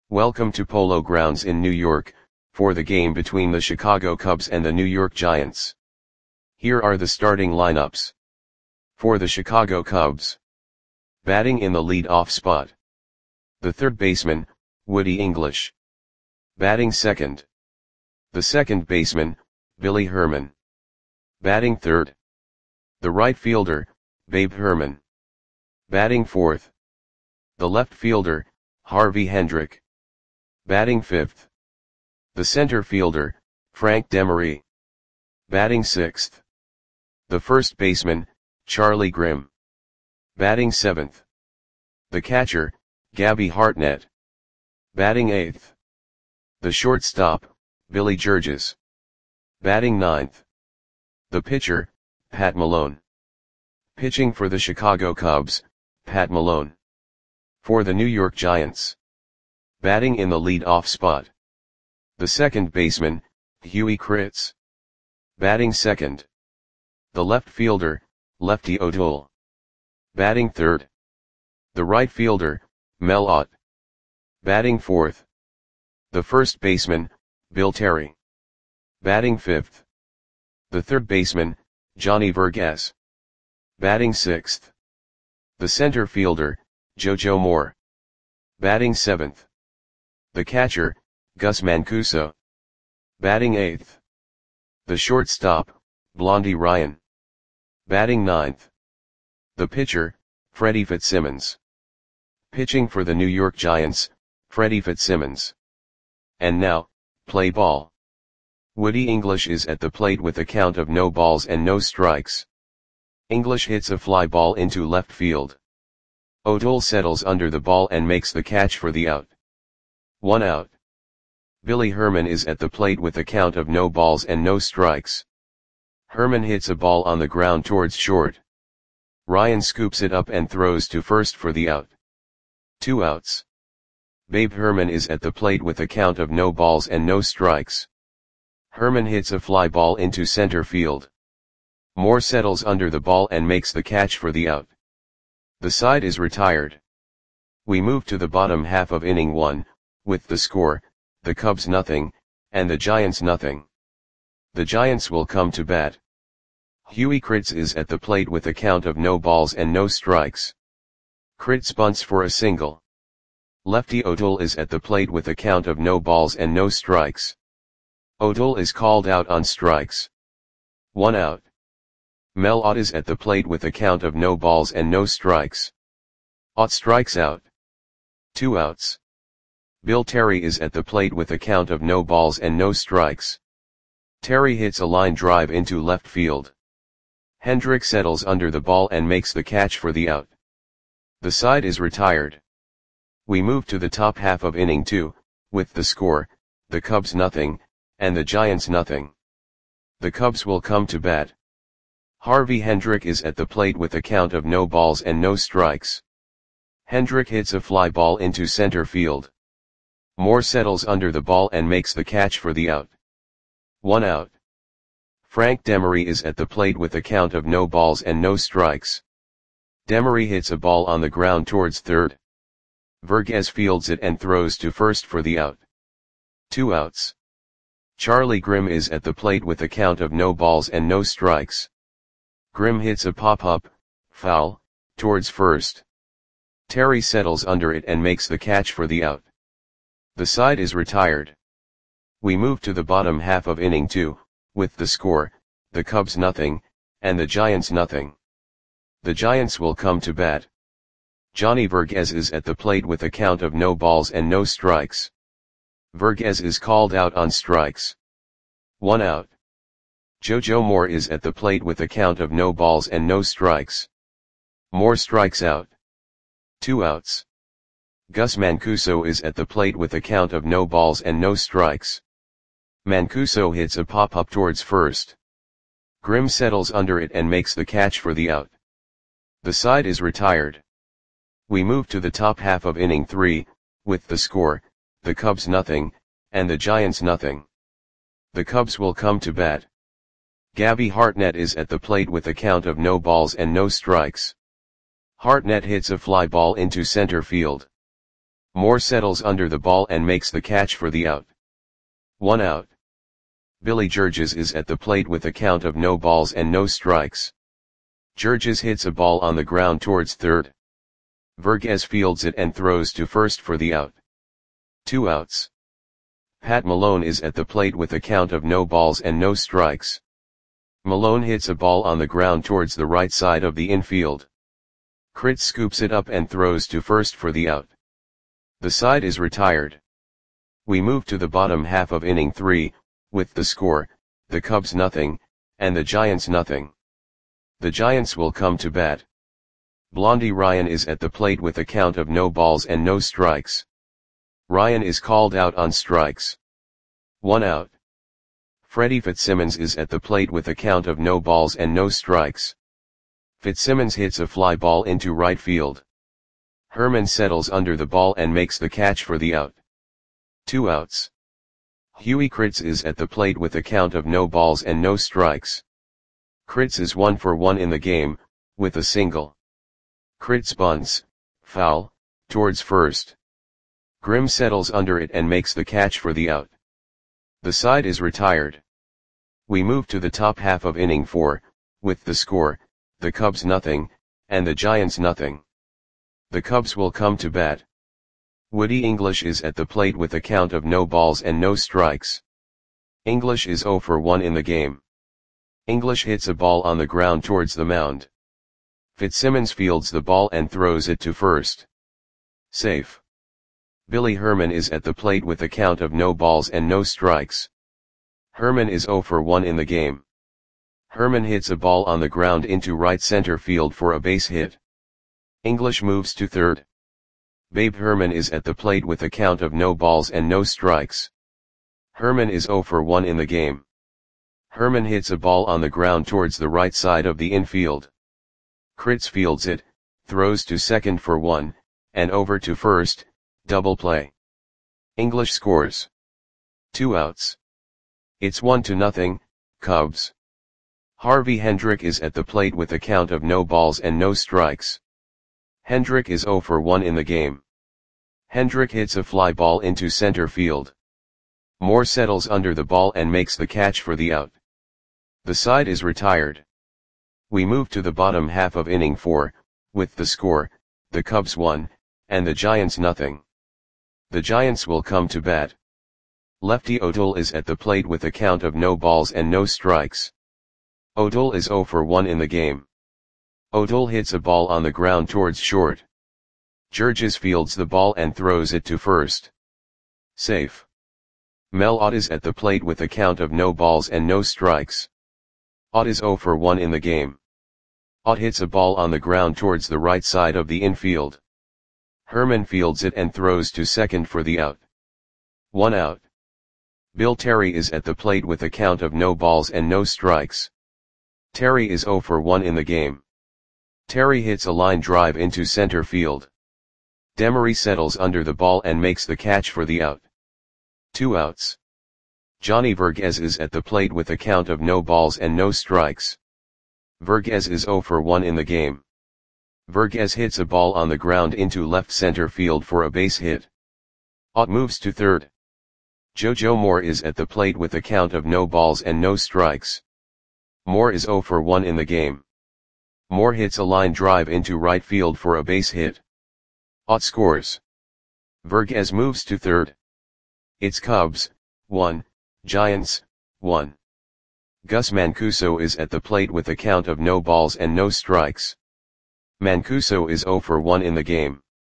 Welcome to Polo Grounds in New York, for the game between the Chicago Cubs and the New York Giants. Here are the starting lineups. For the Chicago Cubs. Batting in the lead-off spot. The third baseman, Woody English. Batting second. The second baseman, Billy Herman. Batting third. The right fielder, Babe Herman. Batting fourth. The left fielder, Harvey Hendrick. Batting fifth. The center fielder, Frank Demery. Batting sixth. The first baseman, Charlie Grimm. Batting seventh. The catcher, Gabby Hartnett. Batting eighth. The shortstop, Billy Georges. Batting ninth. The pitcher, Pat Malone. Pitching for the Chicago Cubs, Pat Malone. For the New York Giants. Batting in the lead-off spot. The second baseman, Huey Kritz. Batting second. The left fielder, Lefty O'Toole. Batting third. The right fielder, Mel Ott. Batting fourth. The first baseman, Bill Terry. Batting fifth. The third baseman, Johnny Verghese. Batting sixth. The center fielder, JoJo Moore. Batting seventh. The catcher, Gus Mancuso. Batting eighth. The shortstop, Blondie Ryan. Batting ninth. The pitcher, Freddie Fitzsimmons. Pitching for the New York Giants, Freddie Fitzsimmons. And now, play ball. Woody English is at the plate with a count of no balls and no strikes. English hits a fly ball into left field. O'Toole settles under the ball and makes the catch for the out. 1 out. Billy Herman is at the plate with a count of no balls and no strikes. Herman hits a ball on the ground towards short. Ryan scoops it up and throws to first for the out. 2 outs. Babe Herman is at the plate with a count of no balls and no strikes. Herman hits a fly ball into center field. Moore settles under the ball and makes the catch for the out. The side is retired. We move to the bottom half of inning 1, with the score, the Cubs nothing, and the Giants nothing. The Giants will come to bat. Huey Kritz is at the plate with a count of no balls and no strikes. Kritz bunts for a single. Lefty O'Toole is at the plate with a count of no balls and no strikes. O'Toole is called out on strikes. 1 out. Mel Ott is at the plate with a count of no balls and no strikes. Ott strikes out. 2 outs. Bill Terry is at the plate with a count of no balls and no strikes. Terry hits a line drive into left field. Hendrick settles under the ball and makes the catch for the out. The side is retired. We move to the top half of inning 2, with the score, the Cubs nothing, and the Giants nothing. The Cubs will come to bat. Harvey Hendrick is at the plate with a count of no balls and no strikes. Hendrick hits a fly ball into center field. Moore settles under the ball and makes the catch for the out. 1 out. Frank Demery is at the plate with a count of no balls and no strikes. Demery hits a ball on the ground towards third. Verghese fields it and throws to first for the out. 2 outs. Charlie Grimm is at the plate with a count of no balls and no strikes. Grimm hits a pop-up, foul, towards first. Terry settles under it and makes the catch for the out. The side is retired. We move to the bottom half of inning 2, with the score, the Cubs nothing, and the Giants nothing. The Giants will come to bat. Johnny Verghese is at the plate with a count of no balls and no strikes. Verghese is called out on strikes. 1 out. JoJo Moore is at the plate with a count of no balls and no strikes. Moore strikes out. 2 outs. Gus Mancuso is at the plate with a count of no balls and no strikes. Mancuso hits a pop-up towards first. Grimm settles under it and makes the catch for the out. The side is retired. We move to the top half of inning 3, with the score, the Cubs nothing, and the Giants nothing. The Cubs will come to bat. Gabby Hartnett is at the plate with a count of no balls and no strikes. Hartnett hits a fly ball into center field. Moore settles under the ball and makes the catch for the out. 1 out. Billy Georges is at the plate with a count of no balls and no strikes. Georges hits a ball on the ground towards third. Verghese fields it and throws to first for the out. 2 outs. Pat Malone is at the plate with a count of no balls and no strikes. Malone hits a ball on the ground towards the right side of the infield. Kritz scoops it up and throws to first for the out. The side is retired. We move to the bottom half of inning 3, with the score, the Cubs nothing, and the Giants nothing. The Giants will come to bat. Blondie Ryan is at the plate with a count of no balls and no strikes. Ryan is called out on strikes. 1 out. Freddie Fitzsimmons is at the plate with a count of no balls and no strikes. Fitzsimmons hits a fly ball into right field. Herman settles under the ball and makes the catch for the out. 2 outs. Huey Kritz is at the plate with a count of no balls and no strikes. Kritz is 1 for 1 in the game, with a single. Kritz bunts, foul, towards first. Grimm settles under it and makes the catch for the out. The side is retired. We move to the top half of inning 4, with the score, the Cubs nothing, and the Giants nothing. The Cubs will come to bat. Woody English is at the plate with a count of no balls and no strikes. English is 0 for 1 in the game. English hits a ball on the ground towards the mound. Fitzsimmons fields the ball and throws it to first. Safe. Billy Herman is at the plate with a count of no balls and no strikes. Herman is 0 for 1 in the game. Herman hits a ball on the ground into right center field for a base hit. English moves to third. Babe Herman is at the plate with a count of no balls and no strikes. Herman is 0 for 1 in the game. Herman hits a ball on the ground towards the right side of the infield. Kritz fields it, throws to second for 1, and over to first, double play. English scores. 2 outs. It's 1-0, Cubs. Harvey Hendrick is at the plate with a count of no balls and no strikes. Hendrick is 0 for 1 in the game. Hendrick hits a fly ball into center field. Moore settles under the ball and makes the catch for the out. The side is retired. We move to the bottom half of inning 4, with the score, the Cubs 1, and the Giants nothing. The Giants will come to bat. Lefty O'Toole is at the plate with a count of no balls and no strikes. O'Toole is 0 for 1 in the game. O'Toole hits a ball on the ground towards short. Georges fields the ball and throws it to first. Safe. Mel Ott is at the plate with a count of no balls and no strikes. Ott is 0 for 1 in the game. Ott hits a ball on the ground towards the right side of the infield. Herman fields it and throws to second for the out. 1 out. Bill Terry is at the plate with a count of no balls and no strikes. Terry is 0 for 1 in the game. Terry hits a line drive into center field. Demery settles under the ball and makes the catch for the out. 2 outs. Johnny Verghese is at the plate with a count of no balls and no strikes. Verghese is 0 for 1 in the game. Verghese hits a ball on the ground into left center field for a base hit. Ott moves to third. Jojo Moore is at the plate with a count of no balls and no strikes. Moore is 0 for 1 in the game. Moore hits a line drive into right field for a base hit. Ott scores. Verghese moves to third. It's Cubs, 1, Giants, 1. Gus Mancuso is at the plate with a count of no balls and no strikes. Mancuso is 0 for 1 in the game.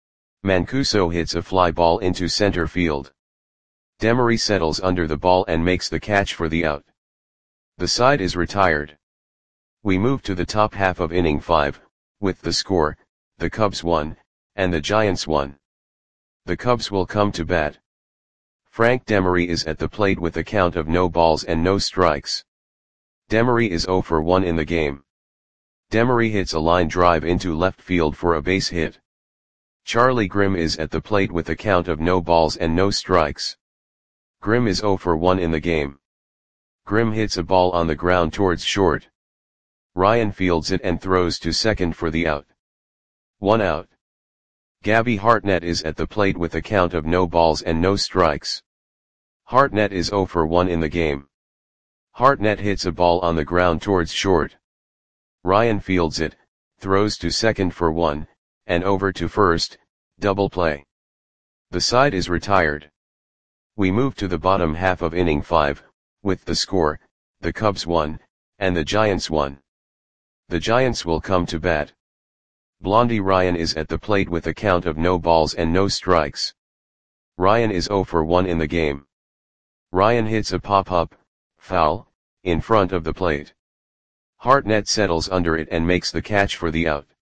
Mancuso hits a fly ball into center field. Demery settles under the ball and makes the catch for the out. The side is retired. We move to the top half of inning 5, with the score, the Cubs 1, and the Giants 1. The Cubs will come to bat. Frank Demery is at the plate with a count of no balls and no strikes. Demery is 0 for 1 in the game. Demery hits a line drive into left field for a base hit. Charlie Grimm is at the plate with a count of no balls and no strikes. Grimm is 0 for 1 in the game. Grimm hits a ball on the ground towards short. Ryan fields it and throws to second for the out. 1 out. Gabby Hartnett is at the plate with a count of no balls and no strikes. Hartnett is 0 for 1 in the game. Hartnett hits a ball on the ground towards short. Ryan fields it, throws to second for 1, and over to first, double play. The side is retired. We move to the bottom half of inning 5, with the score, the Cubs 1, and the Giants 1. The Giants will come to bat. Blondie Ryan is at the plate with a count of no balls and no strikes. Ryan is 0 for 1 in the game. Ryan hits a pop-up, foul, in front of the plate. Hartnett settles under it and makes the catch for the out.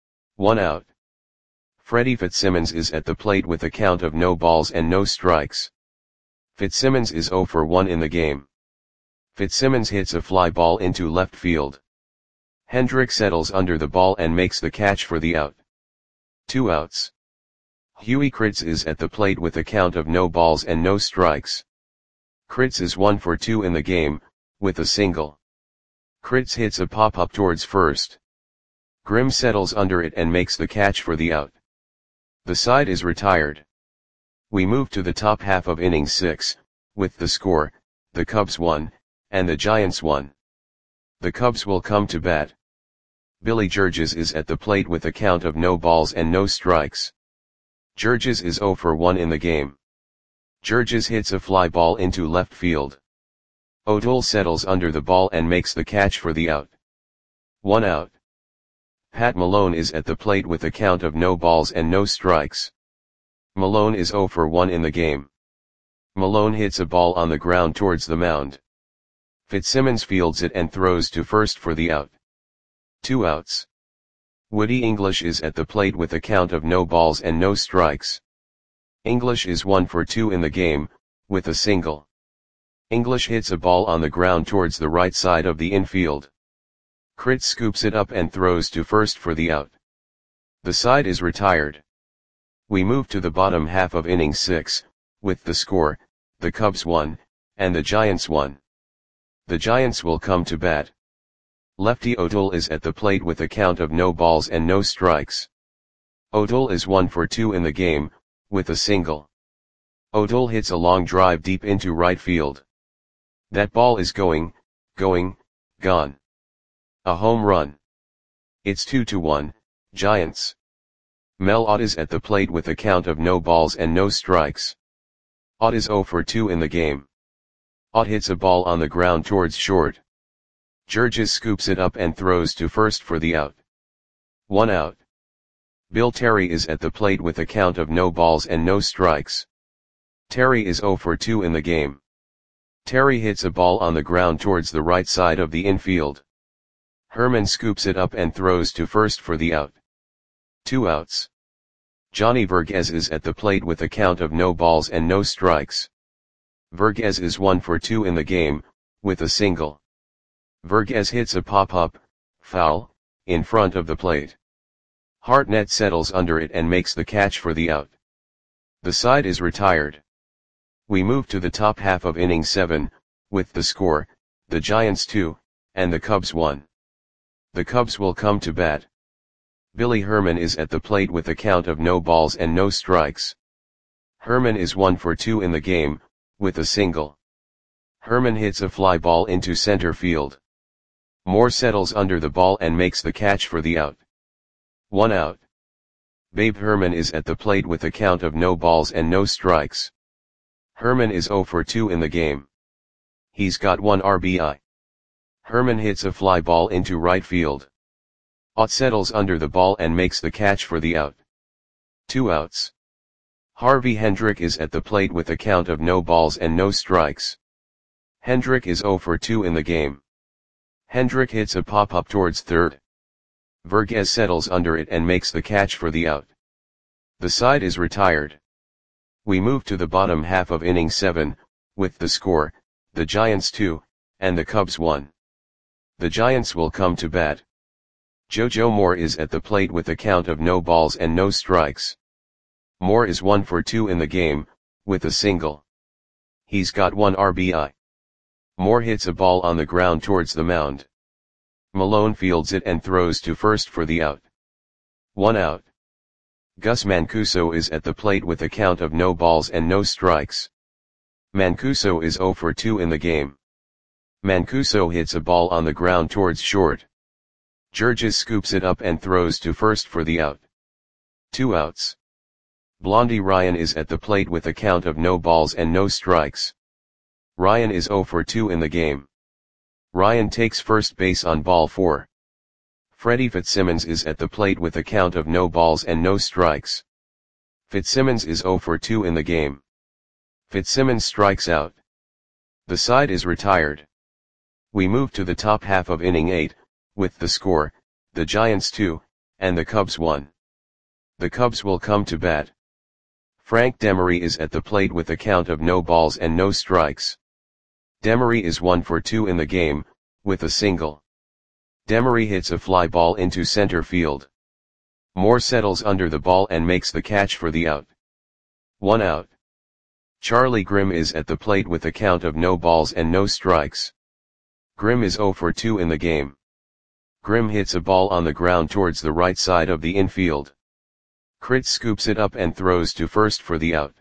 1 out. Freddie Fitzsimmons is at the plate with a count of no balls and no strikes. Fitzsimmons is 0 for 1 in the game. Fitzsimmons hits a fly ball into left field. Hendrick settles under the ball and makes the catch for the out. 2 outs. Huey Kritz is at the plate with a count of no balls and no strikes. Kritz is 1 for 2 in the game, with a single. Kritz hits a pop-up towards first. Grimm settles under it and makes the catch for the out. The side is retired. We move to the top half of inning 6, with the score, the Cubs 1, and the Giants 1. The Cubs will come to bat. Billy Georges is at the plate with a count of no balls and no strikes. Georges is 0 for 1 in the game. Georges hits a fly ball into left field. O'Toole settles under the ball and makes the catch for the out. 1 out. Pat Malone is at the plate with a count of no balls and no strikes. Malone is 0 for 1 in the game. Malone hits a ball on the ground towards the mound. Fitzsimmons fields it and throws to first for the out. 2 outs. Woody English is at the plate with a count of no balls and no strikes. English is 1 for 2 in the game, with a single. English hits a ball on the ground towards the right side of the infield. Kritz scoops it up and throws to first for the out. The side is retired. We move to the bottom half of inning 6, with the score, the Cubs 1, and the Giants 1. The Giants will come to bat. Lefty O'Toole is at the plate with a count of no balls and no strikes. O'Toole is 1 for 2 in the game, with a single. O'Toole hits a long drive deep into right field. That ball is gone. A home run. It's 2-1, Giants. Mel Ott is at the plate with a count of no balls and no strikes. Ott is 0 for 2 in the game. Ott hits a ball on the ground towards short. Georges scoops it up and throws to first for the out. 1 out. Bill Terry is at the plate with a count of no balls and no strikes. Terry is 0 for 2 in the game. Terry hits a ball on the ground towards the right side of the infield. Herman scoops it up and throws to first for the out. 2 outs. Johnny Verghese is at the plate with a count of no balls and no strikes. Verghese is 1 for 2 in the game, with a single. Verghese hits a pop-up, foul, in front of the plate. Hartnett settles under it and makes the catch for the out. The side is retired. We move to the top half of inning 7, with the score, the Giants 2, and the Cubs 1. The Cubs will come to bat. Billy Herman is at the plate with a count of no balls and no strikes. Herman is 1 for 2 in the game, with a single. Herman hits a fly ball into center field. Moore settles under the ball and makes the catch for the out. 1 out. Babe Herman is at the plate with a count of no balls and no strikes. Herman is 0 for 2 in the game. He's got 1 RBI. Herman hits a fly ball into right field. Ott settles under the ball and makes the catch for the out. 2 outs. Harvey Hendrick is at the plate with a count of no balls and no strikes. Hendrick is 0 for 2 in the game. Hendrick hits a pop-up towards third. Verghese settles under it and makes the catch for the out. The side is retired. We move to the bottom half of inning 7, with the score, the Giants 2, and the Cubs 1. The Giants will come to bat. JoJo Moore is at the plate with a count of no balls and no strikes. Moore is 1 for 2 in the game, with a single. He's got 1 RBI. Moore hits a ball on the ground towards the mound. Malone fields it and throws to first for the out. 1 out. Gus Mancuso is at the plate with a count of no balls and no strikes. Mancuso is 0 for 2 in the game. Mancuso hits a ball on the ground towards short. Georges scoops it up and throws to first for the out. 2 outs. Blondie Ryan is at the plate with a count of no balls and no strikes. Ryan is 0 for 2 in the game. Ryan takes first base on ball 4. Freddie Fitzsimmons is at the plate with a count of no balls and no strikes. Fitzsimmons is 0 for 2 in the game. Fitzsimmons strikes out. The side is retired. We move to the top half of inning 8, with the score, the Giants 2, and the Cubs 1. The Cubs will come to bat. Frank Demery is at the plate with a count of no balls and no strikes. Demery is 1 for 2 in the game, with a single. Demery hits a fly ball into center field. Moore settles under the ball and makes the catch for the out. 1 out. Charlie Grimm is at the plate with a count of no balls and no strikes. Grimm is 0 for 2 in the game. Grimm hits a ball on the ground towards the right side of the infield. Kritz scoops it up and throws to first for the out.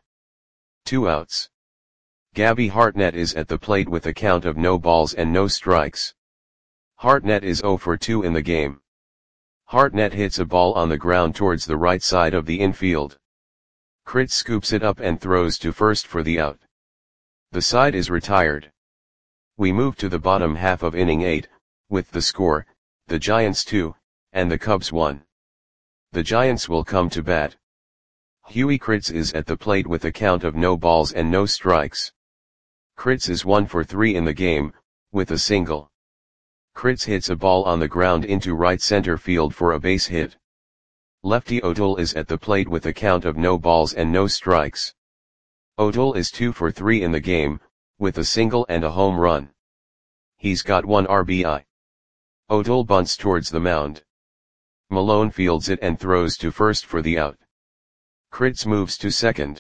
2 outs. Gabby Hartnett is at the plate with a count of no balls and no strikes. Hartnett is 0 for 2 in the game. Hartnett hits a ball on the ground towards the right side of the infield. Kritz scoops it up and throws to first for the out. The side is retired. We move to the bottom half of inning 8, with the score, the Giants 2, and the Cubs 1. The Giants will come to bat. Huey Kritz is at the plate with a count of no balls and no strikes. Kritz is 1 for 3 in the game, with a single. Kritz hits a ball on the ground into right center field for a base hit. Lefty O'Toole is at the plate with a count of no balls and no strikes. O'Toole is 2 for 3 in the game, with a single and a home run. He's got 1 RBI. O'Toole bunts towards the mound. Malone fields it and throws to first for the out. Kritz moves to second.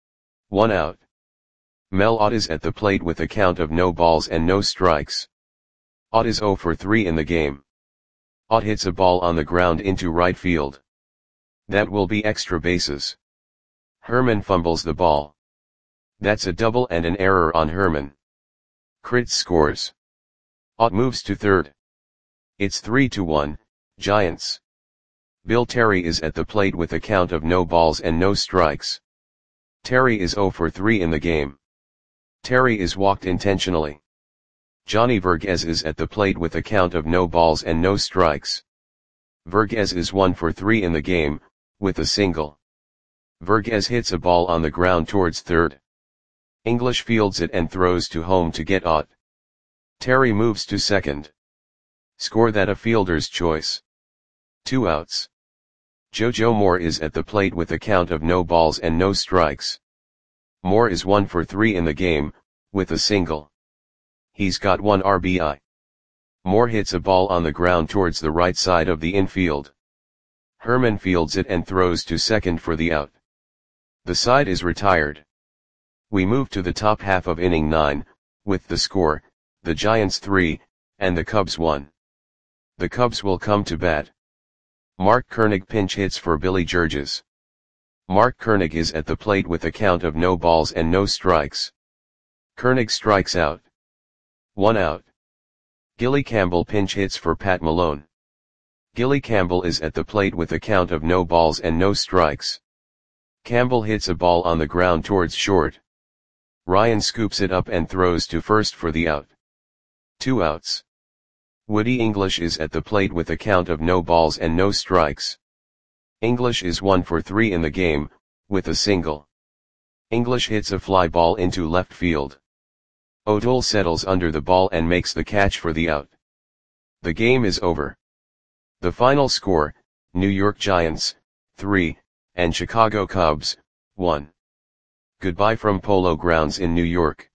1 out. Mel Ott is at the plate with a count of no balls and no strikes. Ott is 0 for 3 in the game. Ott hits a ball on the ground into right field. That will be extra bases. Herman fumbles the ball. That's a double and an error on Herman. Kritz scores. Ott moves to third. It's 3-1, Giants. Bill Terry is at the plate with a count of no balls and no strikes. Terry is 0 for 3 in the game. Terry is walked intentionally. Johnny Verghese is at the plate with a count of no balls and no strikes. Verghese is 1 for 3 in the game, with a single. Verghese hits a ball on the ground towards third. English fields it and throws to home to get Ott. Terry moves to second. Score that a fielder's choice. 2 outs. JoJo Moore is at the plate with a count of no balls and no strikes. Moore is 1 for 3 in the game, with a single. He's got 1 RBI. Moore hits a ball on the ground towards the right side of the infield. Herman fields it and throws to second for the out. The side is retired. We move to the top half of inning 9, with the score, the Giants 3, and the Cubs 1. The Cubs will come to bat. Mark Koenig pinch hits for Billy Georges. Mark Koenig is at the plate with a count of no balls and no strikes. Koenig strikes out. 1 out. Gilly Campbell pinch hits for Pat Malone. Gilly Campbell is at the plate with a count of no balls and no strikes. Campbell hits a ball on the ground towards short. Ryan scoops it up and throws to first for the out. 2 outs. Woody English is at the plate with a count of no balls and no strikes. English is 1 for 3 in the game, with a single. English hits a fly ball into left field. O'Toole settles under the ball and makes the catch for the out. The game is over. The final score, New York Giants, 3, and Chicago Cubs, 1. Goodbye from Polo Grounds in New York.